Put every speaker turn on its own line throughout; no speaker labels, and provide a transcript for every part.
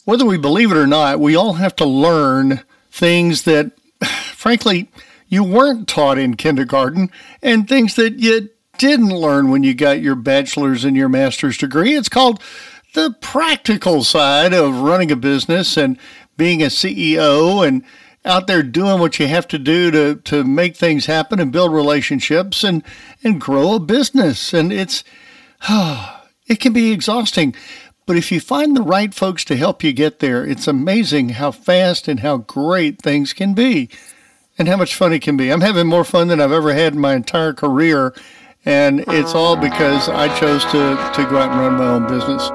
Whether we believe it or not, we all have to learn things that, frankly, you weren't taught in kindergarten and things that you didn't learn when you got your bachelor's and your master's degree. It's called the practical side of running a business and being a CEO and out there doing what you have to do to make things happen and build relationships and grow a business. And it can be exhausting. But if you find the right folks to help you get there, it's amazing how fast and how great things can be and how much fun it can be. I'm having more fun than I've ever had in my entire career. And it's all because I chose to go out and run my own business.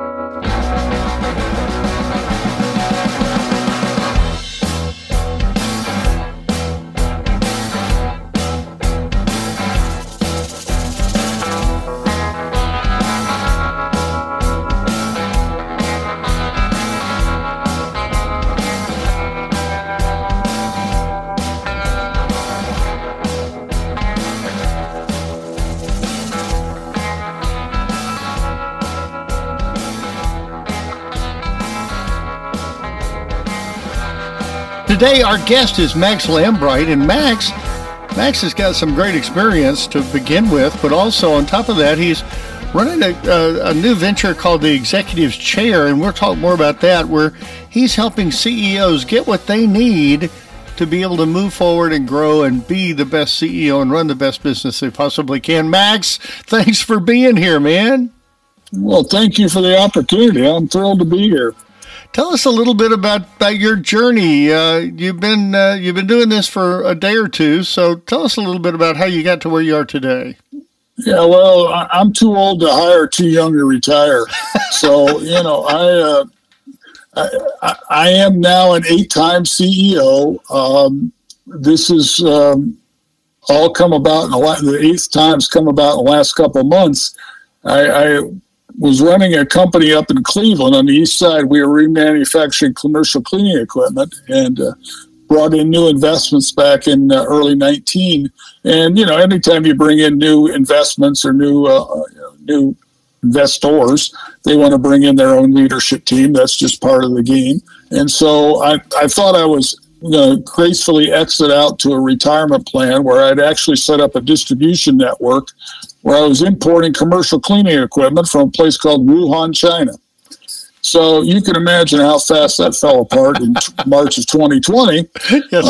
Today, our guest is Max Lambright, and Max has got some great experience to begin with, but also on top of that, he's running a new venture called the Executive's Chair, and we'll talk more about that, where he's helping CEOs get what they need to be able to move forward and grow and be the best CEO and run the best business they possibly can. Max, thanks for being here, man.
Well, thank you for the opportunity. I'm thrilled to be here.
Tell us a little bit about your journey. You've been doing this for a day or two, so tell us a little bit about how you got to where you are today.
Yeah, well, I'm too old to hire, too young to retire. So, I am now an 8-time CEO. This is all come about the 8th time's come about in the last couple of months. I was running a company up in Cleveland on the east side. We were remanufacturing commercial cleaning equipment and brought in new investments back in early 19. And, anytime you bring in new investments or new investors, they want to bring in their own leadership team. That's just part of the game. And so I thought I was going to gracefully exit out to a retirement plan where I'd actually set up a distribution network where I was importing commercial cleaning equipment from a place called Wuhan, China. So you can imagine how fast that fell apart in March of 2020. Yes,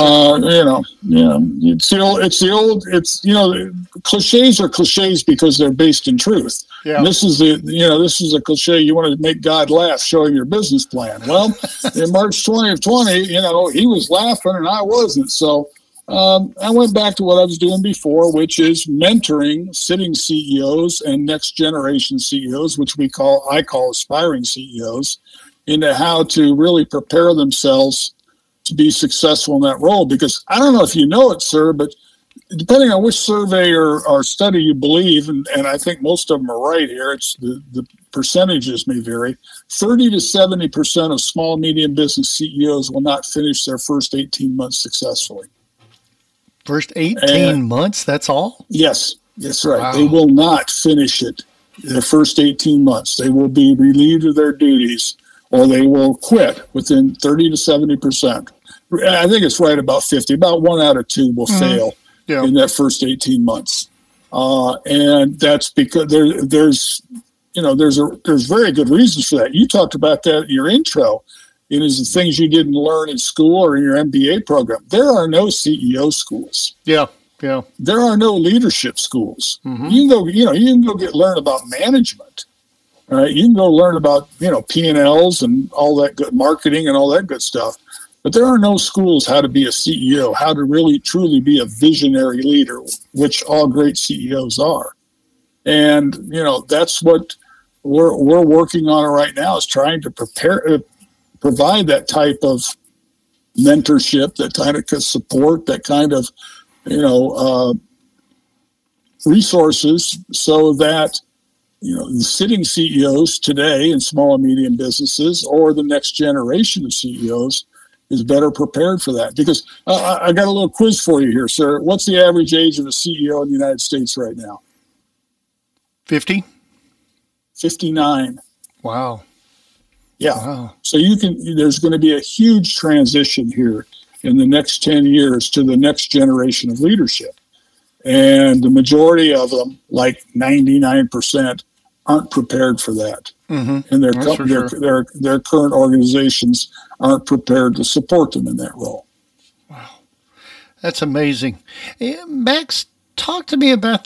cliches are cliches because they're based in truth. Yeah. This is a cliche. You want to make God laugh, showing your business plan. Well, in March 2020, he was laughing and I wasn't. So I went back to what I was doing before, which is mentoring sitting CEOs and next generation CEOs, which I call aspiring CEOs, into how to really prepare themselves to be successful in that role. Because I don't know if you know it, sir, but depending on which survey or study you believe, and I think most of them are right here, it's the percentages may vary, 30 to 70% of small, medium business CEOs will not finish their first 18 months successfully.
First 18 months, that's all?
Yes, that's right. Wow. They will not finish it in the first 18 months. They will be relieved of their duties or they will quit within 30 to 70%. I think it's right about 50. About 1 out of 2 will fail in that first 18 months. And that's because there's very good reasons for that. You talked about that in your intro. It is the things you didn't learn in school or in your MBA program. There are no CEO schools. Yeah. There are no leadership schools. Mm-hmm. You can go learn about management. Right? You can go learn about P&Ls and all that good marketing and all that good stuff. But there are no schools how to be a CEO, how to really truly be a visionary leader, which all great CEOs are. And that's what we're working on right now, is trying to provide that type of mentorship, that kind of support, that kind of, resources so that, the sitting CEOs today in small and medium businesses or the next generation of CEOs is better prepared for that. Because I got a little quiz for you here, sir. What's the average age of a CEO in the United States right now?
50?
59.
Wow.
Yeah.
Wow.
So there's going to be a huge transition here in the next 10 years to the next generation of leadership. And the majority of them, like 99%, aren't prepared for that.
Mm-hmm.
And their current organizations aren't prepared to support them in that role.
Wow. That's amazing. Max, talk to me about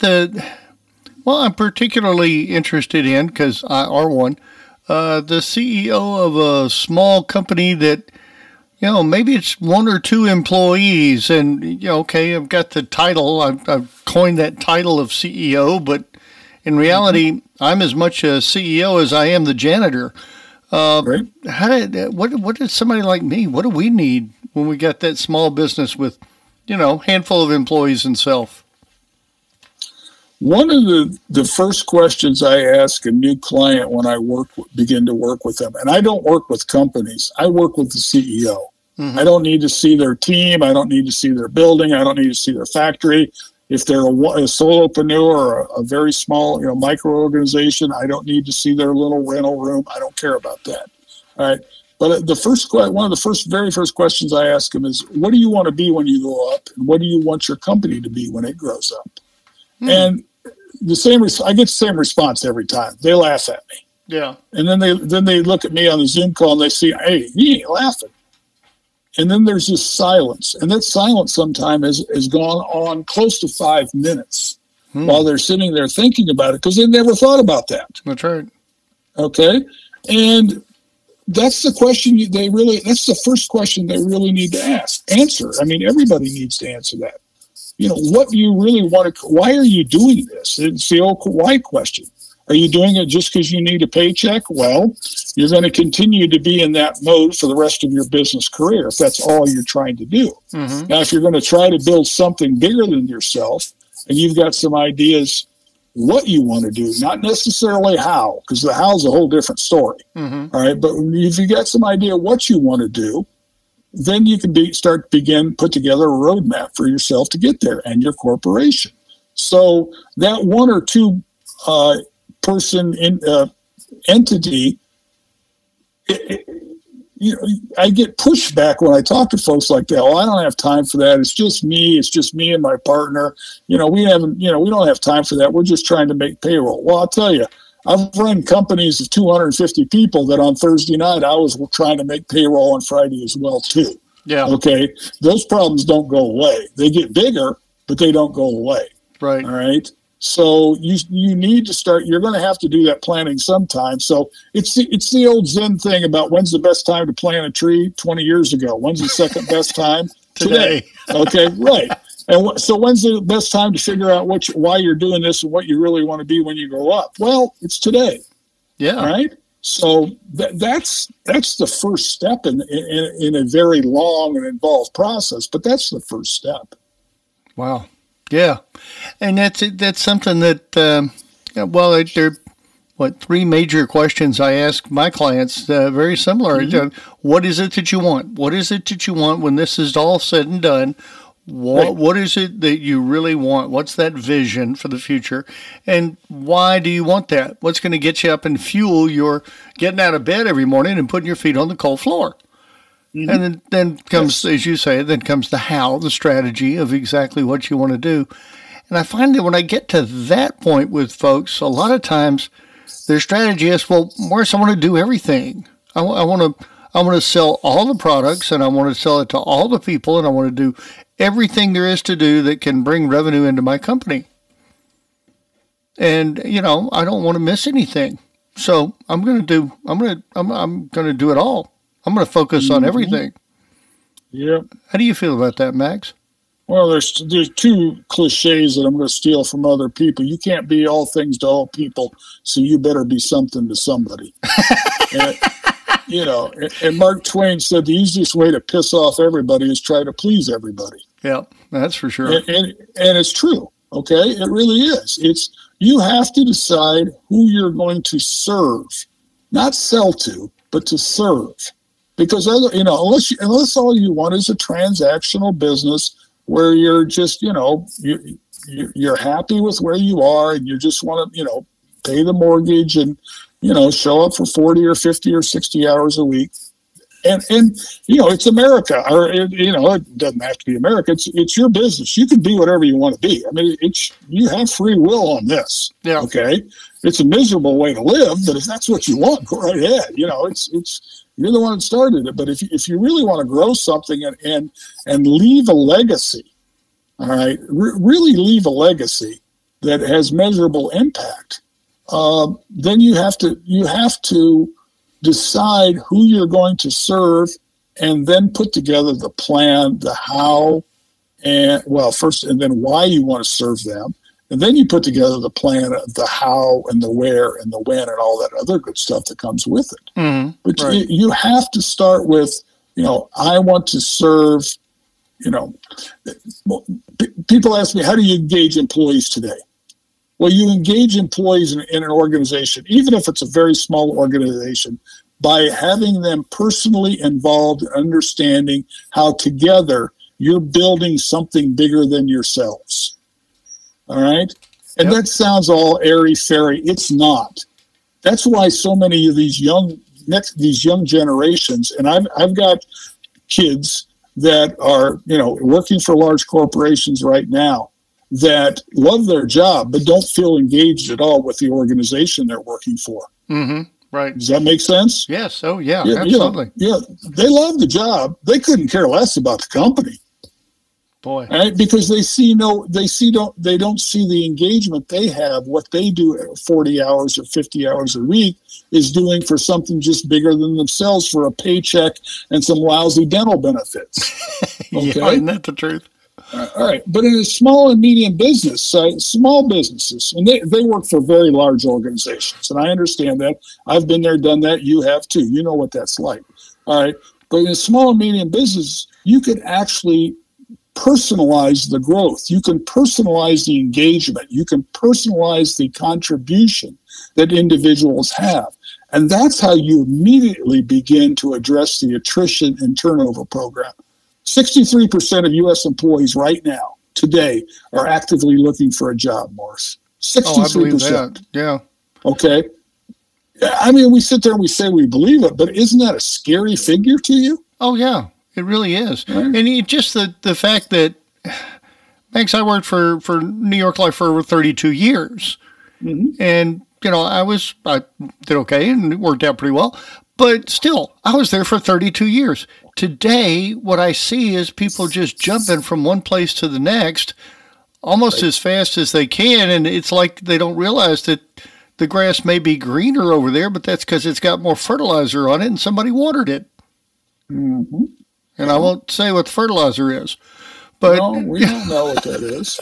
I'm particularly interested in, because I are one, the CEO of a small company that, maybe it's one or two employees, and, okay, I've got the title, I've coined that title of CEO, but in reality, I'm as much a CEO as I am the janitor.
Right.
What does somebody like me, what do we need when we got that small business with, handful of employees and self?
One of the first questions I ask a new client when I begin to work with them, and I don't work with companies, I work with the CEO. Mm-hmm. I don't need to see their team. I don't need to see their building. I don't need to see their factory. If they're a solopreneur or a very small, micro organization, I don't need to see their little rental room. I don't care about that. All right. But one of the very first questions I ask them is, what do you want to be when you grow up? And what do you want your company to be when it grows up? Mm. And I get the same response every time. They laugh at me.
Yeah.
And then they look at me on the Zoom call and they see, hey, he ain't laughing. And then there's this silence. And that silence sometimes has gone on close to 5 minutes while they're sitting there thinking about it, because they never thought about that.
That's right.
Okay. And that's the question that's the first question they really need to answer. I mean, everybody needs to answer that. What do you really want to, why are you doing this? It's the old why question. Are you doing it just because you need a paycheck? Well, you're going to continue to be in that mode for the rest of your business career if that's all you're trying to do. Mm-hmm. Now, if you're going to try to build something bigger than yourself, and you've got some ideas what you want to do, not necessarily how, because the how's a whole different story. Mm-hmm. All right, but if you got some idea what you want to do, then you can put together a roadmap for yourself to get there and your corporation. So that one or two person entity, I get pushback when I talk to folks like that. Well, I don't have time for that. It's just me and my partner. We don't have time for that. We're just trying to make payroll. Well, I'll tell you, I've run companies of 250 people that on Thursday night I was trying to make payroll on Friday as well too.
Yeah.
Okay. Those problems don't go away. They get bigger, but they don't go away.
Right.
All right. So you need to start. You're going to have to do that planning sometime. So it's the old Zen thing about when's the best time to plant a tree 20 years ago. When's the second best time?
Today.
Okay. Right. And so when's the best time to figure out why you're doing this and what you really want to be when you grow up? Well, it's today.
Yeah.
Right. So that's the first step in a very long and involved process, but that's the first step.
Wow. Yeah. And that's something that, there are three major questions I ask my clients, very similar. Mm-hmm. What is it that you want? What is it that you want when this is all said and done? What is it that you really want? What's that vision for the future? And why do you want that? What's going to get you up and fuel your getting out of bed every morning and putting your feet on the cold floor? Mm-hmm. And then comes, as you say, then comes the how, the strategy of exactly what you want to do. And I find that when I get to that point with folks, a lot of times their strategy is, Morris, I want to do everything. I want to sell all the products, and I want to sell it to all the people, and I want to do everything there is to do that can bring revenue into my company. And, I don't want to miss anything. So I'm going to do it all. I'm going to focus on everything.
Yeah.
How do you feel about that, Max?
Well, there's two cliches that I'm going to steal from other people. You can't be all things to all people, so you better be something to somebody. And Mark Twain said the easiest way to piss off everybody is try to please everybody.
Yeah, that's for sure.
And it's true. Okay, it really is. You have to decide who you're going to serve, not sell to, but to serve. Because unless all you want is a transactional business where you're just you're happy with where you are and you just want to pay the mortgage and show up for 40 or 50 or 60 hours a week. And it's America, or it doesn't have to be America. It's your business. You can be whatever you want to be. I mean, you have free will on this.
Yeah.
Okay. It's a miserable way to live, but if that's what you want, go right ahead. It's you're the one that started it. But if you really want to grow something and leave a legacy, all right, really leave a legacy that has measurable impact, then you have to decide who you're going to serve, and then put together the plan, the how, and first, and then why you want to serve them. And then you put together the plan, the how and the where and the when and all that other good stuff that comes with it.
Mm-hmm.
But
right.
you have to start with, I want to serve, people ask me, how do you engage employees today? Well, you engage employees in an organization, even if it's a very small organization, by having them personally involved in understanding how together you're building something bigger than yourselves. All right? And that sounds all airy-fairy. It's not. That's why so many of these young generations, and I've got kids that are, working for large corporations right now, that love their job but don't feel engaged at all with the organization they're working for.
Mm-hmm. Right.
Does that make sense?
Yes. Oh, yeah, absolutely.
They love the job. They couldn't care less about the company.
Boy.
Right? Because they don't see the engagement they have. What they do at 40 hours or 50 hours a week is doing for something just bigger than themselves, for a paycheck and some lousy dental benefits. Okay?
Yeah, isn't that the truth?
All right. But in a small and medium business, small businesses, and they work for very large organizations. And I understand that. I've been there, done that. You have too. You know what that's like. All right. But in a small and medium business, you can actually personalize the growth. You can personalize the engagement. You can personalize the contribution that individuals have. And that's how you immediately begin to address the attrition and turnover program. 63% of U.S. employees right now, today, are actively looking for a job, Morris. 63%.
Oh, I believe that. Yeah.
Okay. I mean, we sit there and we say we believe it, but isn't that a scary figure to you?
Oh, yeah. It really is.
Right.
And just the fact that, Max, I worked for New York Life for over 32 years.
Mm-hmm.
And, I did okay and it worked out pretty well. But still, I was there for 32 years. Today, what I see is people just jumping from one place to the next almost as fast as they can. And it's like they don't realize that the grass may be greener over there, but that's because it's got more fertilizer on it and somebody watered it.
Mm-hmm.
And I won't say what the fertilizer is. But
no, we don't know what that is.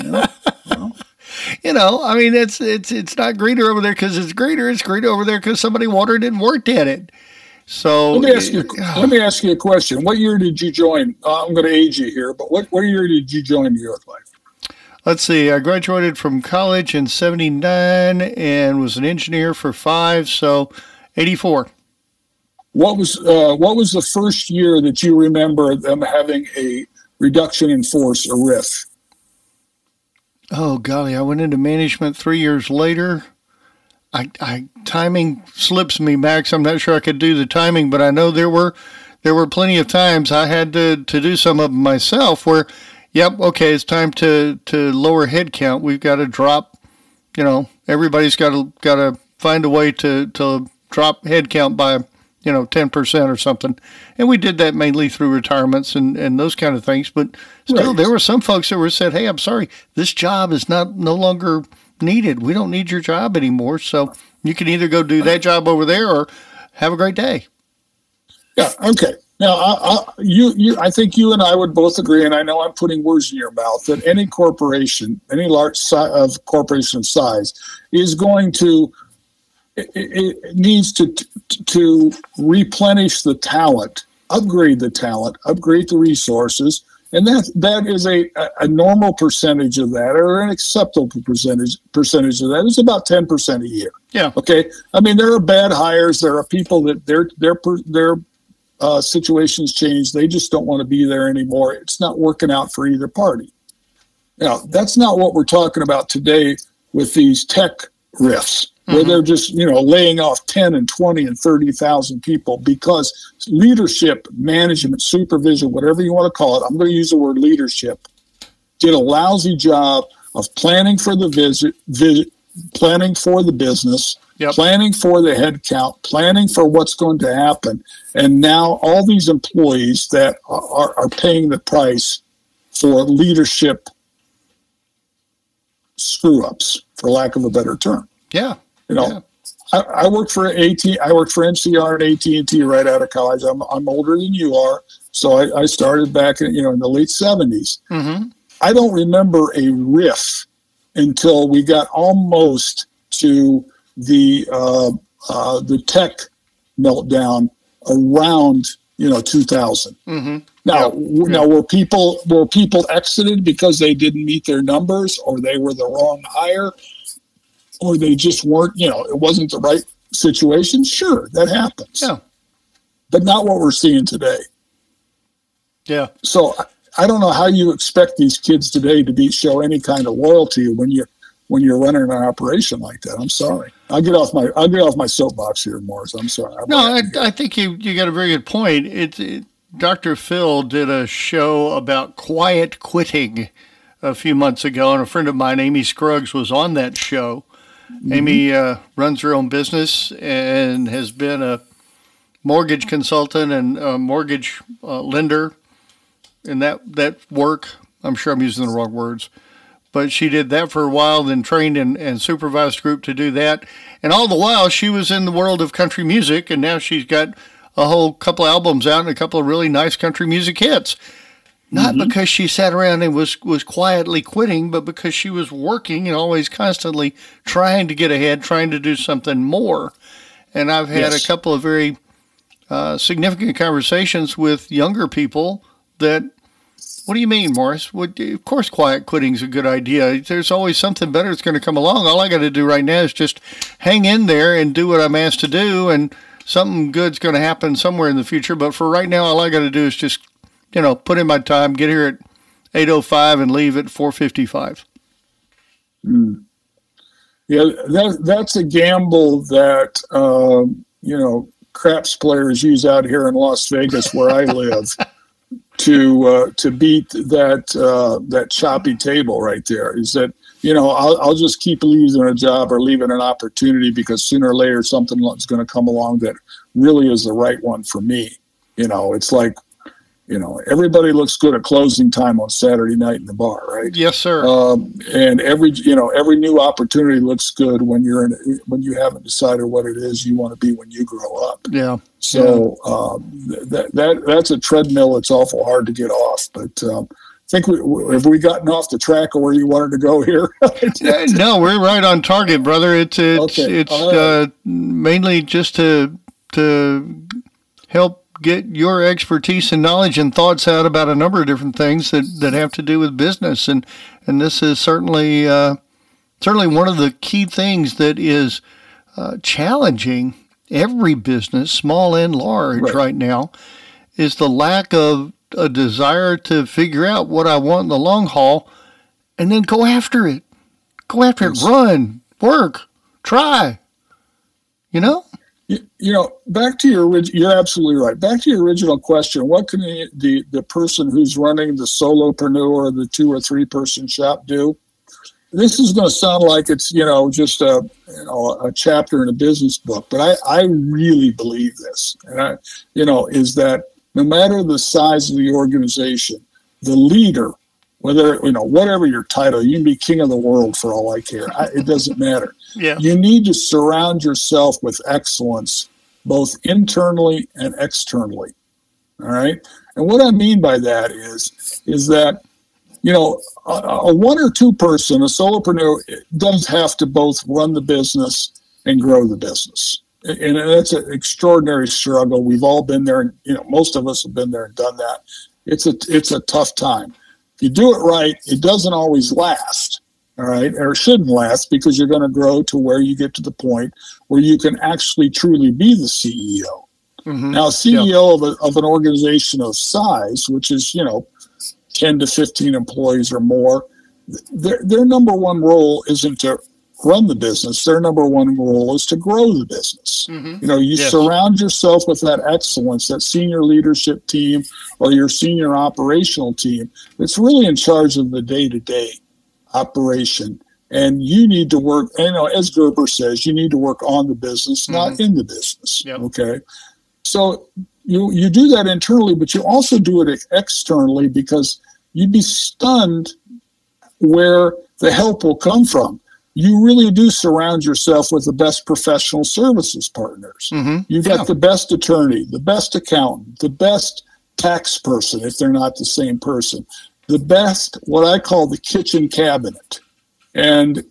I mean, it's not greener over there because it's greener. It's greener over there because somebody watered it and worked at it. So
let me ask you a question. What year did you join? I'm going to age you here, but what year did you join New York Life?
Let's see. I graduated from college in 79 and was an engineer for 5, so 84.
What was the first year that you remember them having a reduction in force, a RIF?
Oh, golly. I went into management 3 years later. Timing slips me, Max. I'm not sure I could do the timing, but I know there were plenty of times I had to do some of them myself where, yep, okay, it's time to lower headcount. We've got to drop, everybody's got to find a way to drop headcount by 10% or something. And we did that mainly through retirements and those kind of things. But still, There were some folks that were said, hey, I'm sorry, this job is no longer needed. We don't need your job anymore. So you can either go do that job over there or have a great day.
Yeah. Okay. Now, I think you and I would both agree, and I know I'm putting words in your mouth, that any corporation, any large corporation size, is going to, it needs to replenish the talent, upgrade the resources, and that is a normal percentage of that, or an acceptable percentage of that is about 10% a year.
Yeah.
Okay. I mean, there are bad hires. There are people that their situations change. They just don't want to be there anymore. It's not working out for either party. Now, that's not what we're talking about today with these tech RIFs. where they're just, laying off 10 and 20 and 30,000 people because leadership, management, supervision, whatever you want to call it, I'm going to use the word leadership, did a lousy job of planning for the planning for the business, planning for the head count, planning for what's going to happen. And now all these employees that are paying the price for leadership screw-ups, for lack of a better term.
Yeah.
I worked for I worked for NCR and AT&T right out of college. I'm older than you are, so I started back in the late 70s.
Mm-hmm.
I don't remember a riff until we got almost to the tech meltdown around 2000.
Mm-hmm.
Now were people exited because they didn't meet their numbers, or they were the wrong hire, or they just weren't, it wasn't the right situation? Sure, that happens.
Yeah.
But not what we're seeing today.
Yeah.
So I don't know how you expect these kids today to show any kind of loyalty when you're running an operation like that. I'm sorry. I'll get off my soapbox here, Morris. I'm sorry.
I think you got a very good point. Dr. Phil did a show about quiet quitting a few months ago, and a friend of mine, Amy Scruggs, was on that show. Mm-hmm. Amy runs her own business and has been a mortgage consultant and a mortgage lender in that work. I'm sure I'm using the wrong words. But she did that for a while, then trained and supervised a group to do that. And all the while, she was in the world of country music, and now she's got a whole couple of albums out and a couple of really nice country music hits. Not because she sat around and was quietly quitting, but because she was working and always constantly trying to get ahead, trying to do something more. And I've had a couple of very significant conversations with younger people that, what do you mean, Morris? Of course, quiet quitting is a good idea. There's always something better that's going to come along. All I got to do right now is just hang in there and do what I'm asked to do, and something good's going to happen somewhere in the future. But for right now, all I got to do is just, put in my time, get here at 8:05 and leave at 4:55.
Yeah, that's a gamble that, craps players use out here in Las Vegas where I live. To beat that choppy table right there is that, I'll just keep leaving a job or leaving an opportunity because sooner or later something is going to come along that really is the right one for me. It's like, everybody looks good at closing time on Saturday night in the bar, right?
Yes, sir.
And every new opportunity looks good when when you haven't decided what it is you want to be when you grow up.
Yeah.
So that's a treadmill. It's awful hard to get off. But I think have we gotten off the track of where you wanted to go here?
No, we're right on target, brother. It's mainly just to help get your expertise and knowledge and thoughts out about a number of different things that have to do with business, and this is certainly one of the key things that is challenging every business, small and large, right now, is the lack of a desire to figure out what I want in the long haul, and then go after it. Run, work, try.
Back to you're absolutely right. Back to your original question, what can the person who's running the solopreneur or the 2 or 3 person shop do? This is going to sound like it's, just a chapter in a business book, but I really believe this. And is that no matter the size of the organization, the leader, whatever your title, you can be king of the world for all I care. It doesn't matter.
Yeah.
You need to surround yourself with excellence, both internally and externally. All right. And what I mean by that is that, a 1 or 2 person, a solopreneur, does have to both run the business and grow the business. And that's an extraordinary struggle. We've all been there. And, most of us have been there and done that. It's a tough time. If you do it right, it doesn't always last. All right, or shouldn't last, because you're going to grow to where you get to the point where you can actually truly be the CEO. Mm-hmm. Now, CEO of an organization of size, which is 10 to 15 employees or more, their number one role isn't to run the business. Their number one role is to grow the business.
Mm-hmm.
You surround yourself with that excellence, that senior leadership team or your senior operational team that's really in charge of the day-to-day operation. And you need to work, as Gerber says, you need to work on the business, not in the business.
Yep.
Okay. So you do that internally, but you also do it externally, because you'd be stunned where the help will come from. You really do surround yourself with the best professional services partners.
Mm-hmm.
You've got the best attorney, the best accountant, the best tax person, if they're not the same person, the best, what I call the kitchen cabinet. And,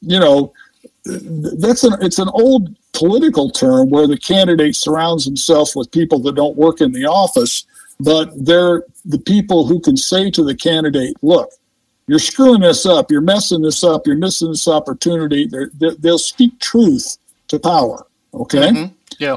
it's an old political term where the candidate surrounds himself with people that don't work in the office, but they're the people who can say to the candidate, look, you're screwing this up, you're messing this up, you're missing this opportunity. They'll speak truth to power, okay?
Mm-hmm. Yeah.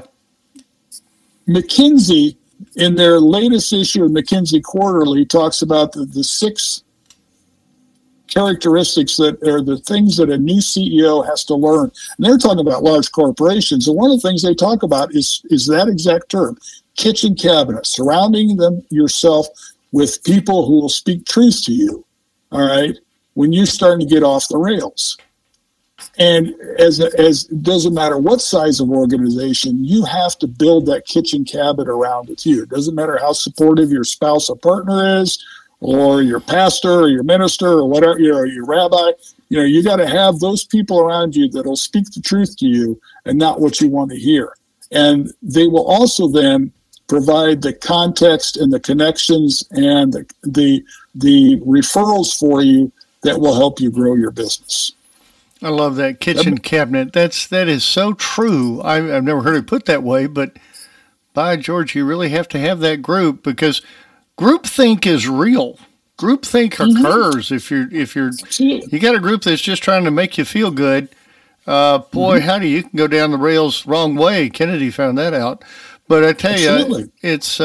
McKinsey, in their latest issue of McKinsey Quarterly, talks about the 6 characteristics that are the things that a new CEO has to learn. And they're talking about large corporations. And one of the things they talk about is that exact term, kitchen cabinet, surrounding yourself with people who will speak truth to you. All right, when you're starting to get off the rails. And as it doesn't matter what size of organization, you have to build that kitchen cabinet around it you. It doesn't matter how supportive your spouse or partner is, or your pastor or your minister or whatever, your rabbi. You got to have those people around you that will speak the truth to you and not what you want to hear. And they will also then provide the context and the connections and the referrals for you that will help you grow your business.
I love that kitchen cabinet. That is so true. I've never heard it put that way, but by George, you really have to have that group, because groupthink is real. Groupthink occurs if you got a group that's just trying to make you feel good. Boy, howdy, you can go down the rails wrong way. Kennedy found that out. But I tell you, it's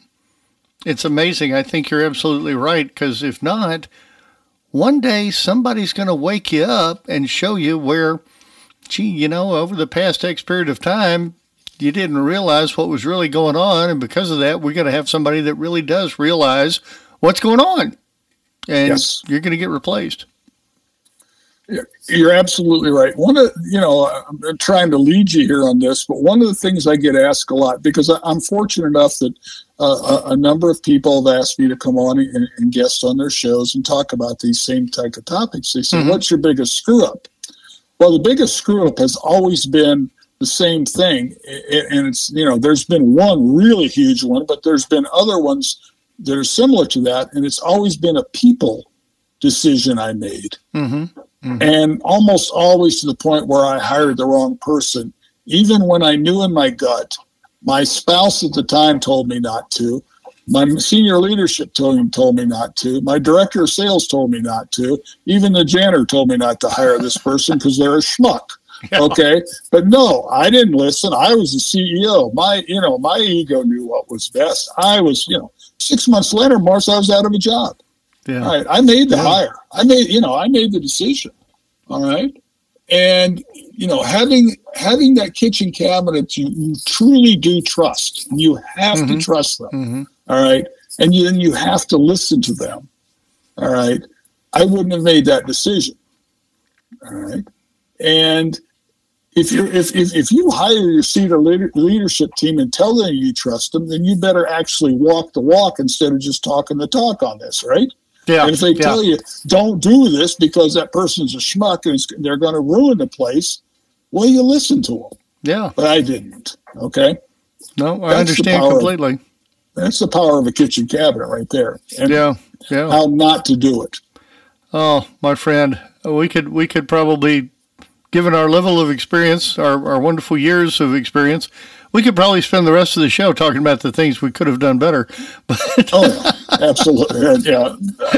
amazing. I think you're absolutely right, because if not, one day somebody's going to wake you up and show you where, over the past X period of time, you didn't realize what was really going on. And because of that, we're going to have somebody that really does realize what's going on. And you're going to get replaced.
You're absolutely right. I'm trying to lead you here on this, but one of the things I get asked a lot, because I'm fortunate enough that a number of people have asked me to come on and guest on their shows and talk about these same type of topics. They say, what's your biggest screw up? Well, the biggest screw up has always been the same thing. And it's, there's been one really huge one, but there's been other ones that are similar to that. And it's always been a people decision I made. And almost always to the point where I hired the wrong person, even when I knew in my gut. My spouse at the time told me not to. My senior leadership told me not to. My director of sales told me not to. Even the janitor told me not to hire this person because they're a schmuck. Okay. But no, I didn't listen. I was the CEO. My ego knew what was best. I was, 6 months later, Morris, I was out of a job. Yeah. All right. I made the hire. I made the decision. All right. And, having that kitchen cabinet, you truly do trust. You have to trust them. All right. And then you have to listen to them. All right. I wouldn't have made that decision. All right. And if you hire your senior leadership team and tell them you trust them, then you better actually walk the walk instead of just talking the talk on this, right? Yeah. And if they tell you don't do this because that person's a schmuck and they're going to ruin the place, well, you listen to them.
Yeah.
But I didn't. Okay.
No, I understand completely.
That's the power of a kitchen cabinet right there. And how not to do it.
Oh, my friend, we could probably, given our level of experience, our wonderful years of experience, we could probably spend the rest of the show talking about the things we could have done better. But
absolutely. Yeah.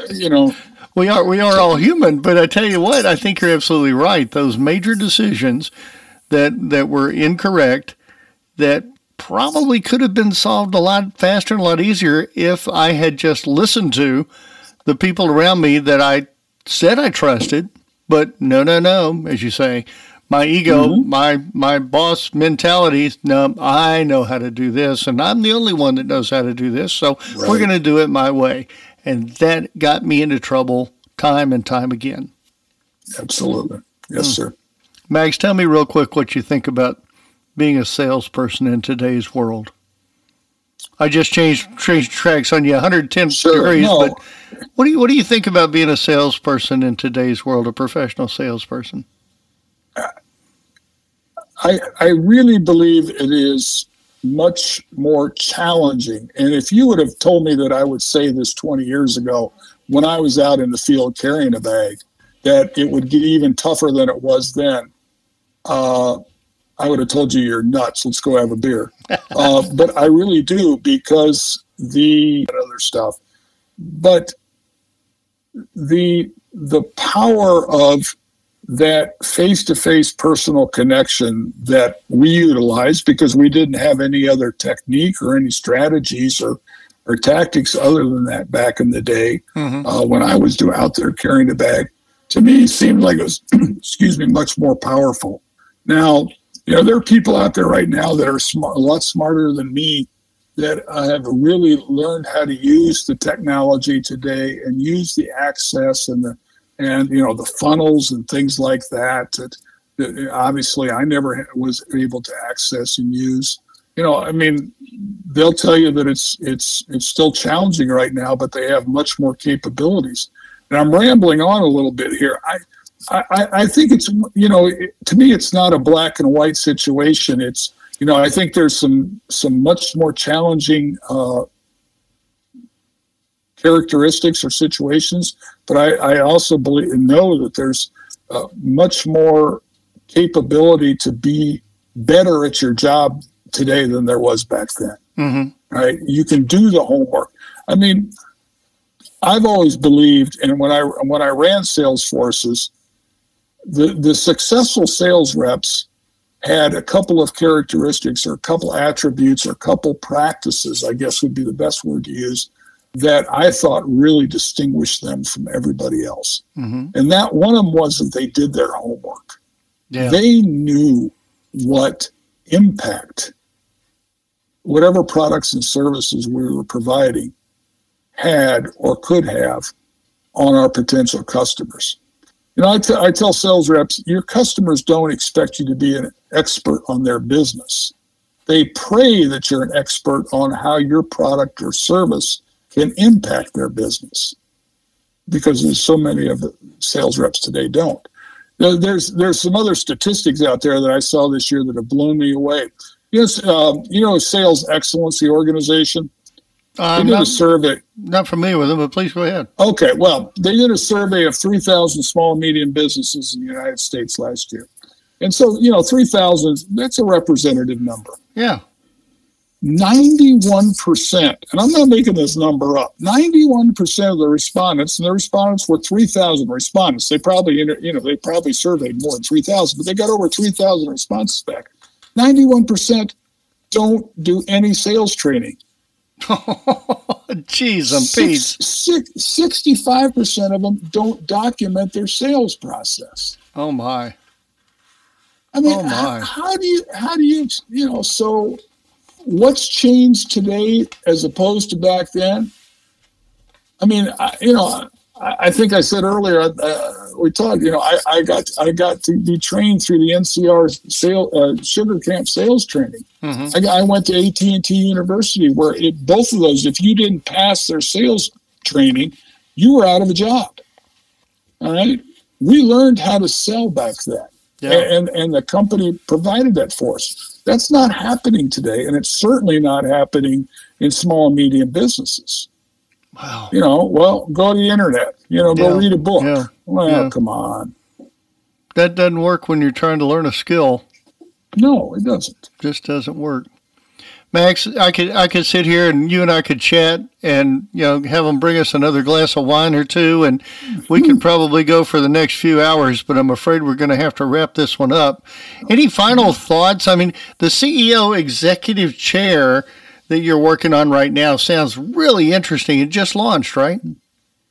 We are all human, but I tell you what, I think you're absolutely right. Those major decisions that were incorrect, that probably could have been solved a lot faster and a lot easier if I had just listened to the people around me that I said I trusted, but no, as you say, My ego, my boss mentality, no, I know how to do this, and I'm the only one that knows how to do this, so we're going to do it my way. And that got me into trouble time and time again.
Absolutely. Yes, sir.
Mags, tell me real quick what you think about being a salesperson in today's world. I just changed tracks on you 110 degrees, but what do you think about being a salesperson in today's world, a professional salesperson?
I really believe it is much more challenging. And if you would have told me that I would say this 20 years ago when I was out in the field carrying a bag, that it would get even tougher than it was then, I would have told you you're nuts. Let's go have a beer. But I really do, because the other stuff. But the power of that face-to-face personal connection that we utilized, because we didn't have any other technique or any strategies or tactics other than that back in the day, when I was out there carrying a bag, to me seemed like it was, much more powerful. Now, there are people out there right now that are smart, a lot smarter than me, that have really learned how to use the technology today and use the access and the funnels and things like that obviously I never was able to access and use. They'll tell you that it's still challenging right now, but they have much more capabilities. And I'm rambling on a little bit here. I think it's, to me, it's not a black and white situation. It's, I think there's some much more challenging characteristics or situations, but I also believe and know that there's much more capability to be better at your job today than there was back then. Right? You can do the homework. I've always believed, and when I ran sales forces, the successful sales reps had a couple of characteristics or a couple attributes or a couple practices, I guess would be the best word to use, that I thought really distinguished them from everybody else. And that one of them was that they did their homework. Yeah. They knew what impact whatever products and services we were providing had or could have on our potential customers. I tell sales reps, your customers don't expect you to be an expert on their business. They pray that you're an expert on how your product or service can impact their business, because there's so many of the sales reps today don't. There's some other statistics out there that I saw this year that have blown me away. Yes, Sales Excellence, the organization. They did a survey.
Not familiar with them, but please go ahead.
Okay, well, they did a survey of 3,000 small and medium businesses in the United States last year. And so, 3,000, that's a representative number.
Yeah.
91%, and I'm not making this number up, 91% of the respondents, and the respondents were 3,000 respondents. They probably, they probably surveyed more than 3,000, but they got over 3,000 responses back. 91% don't do any sales training.
Jeez, I'm Pete.
65% of them don't document their sales process.
Oh my.
How do you, so what's changed today as opposed to back then? I think I said earlier, we talked, I got to be trained through the NCR Sugar Camp sales training. I went to AT&T University, where both of those, if you didn't pass their sales training, you were out of a job. All right. We learned how to sell back then. Yeah. And the company provided that for us. That's not happening today. And it's certainly not happening in small and medium businesses.
Wow.
Well, go to the internet, go read a book. Yeah. Well, come on.
That doesn't work when you're trying to learn a skill.
No, it doesn't.
Just doesn't work. Max, I could sit here and you and I could chat and, have them bring us another glass of wine or two, and we could probably go for the next few hours, but I'm afraid we're going to have to wrap this one up. Any final thoughts? The CEO executive chair that you're working on right now sounds really interesting. It just launched, right?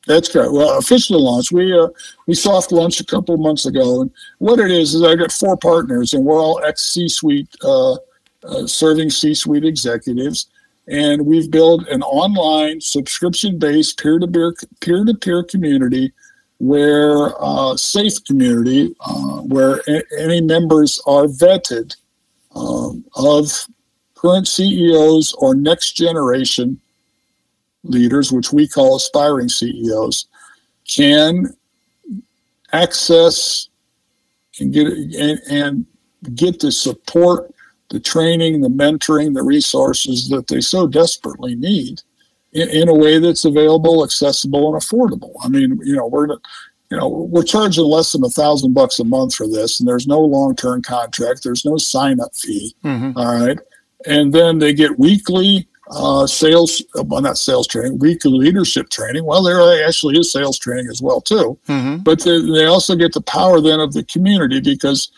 That's correct. Well, officially launched. We soft launched a couple of months ago, and what it is I got 4 partners, and we're all ex-C-suite, serving C-suite executives, and we've built an online subscription-based peer-to-peer community, where safe community, where any members are vetted of current CEOs or next generation leaders, which we call aspiring CEOs, can access and get the support, the training, the mentoring, the resources that they so desperately need in a way that's available, accessible, and affordable. I mean, we're charging less than $1,000 a month for this, and there's no long-term contract. There's no sign-up fee. Mm-hmm. All right, and then they get weekly not sales training, weekly leadership training. Well, there actually is sales training as well too. Mm-hmm. But they also get the power then of the community, because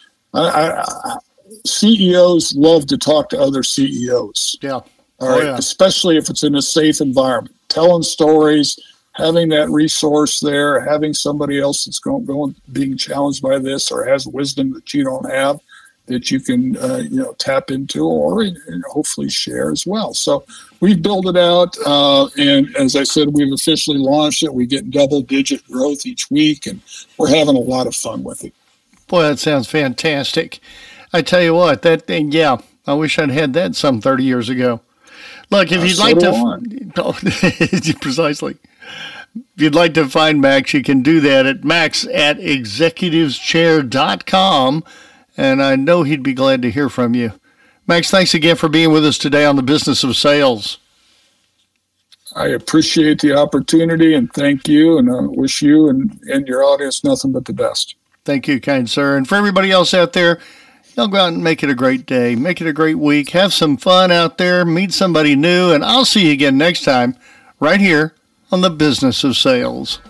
CEOs love to talk to other CEOs.
Yeah.
All right. Yeah. Especially if it's in a safe environment, telling stories, having that resource there, having somebody else that's being challenged by this or has wisdom that you don't have, that you can tap into or hopefully share as well. So we've built it out, and as I said, we've officially launched it. We get double-digit growth each week, and we're having a lot of fun with it.
Boy, that sounds fantastic. I tell you what, that thing, I wish I'd had that some 30 years ago. Look, if you'd like to, precisely. If you'd like to find Max, you can do that at max@executiveschair.com. And I know he'd be glad to hear from you. Max, thanks again for being with us today on the Business of Sales.
I appreciate the opportunity, and thank you, and I wish you and your audience nothing but the best.
Thank you, kind sir. And for everybody else out there, y'all go out and make it a great day. Make it a great week. Have some fun out there. Meet somebody new, and I'll see you again next time right here on the Business of Sales.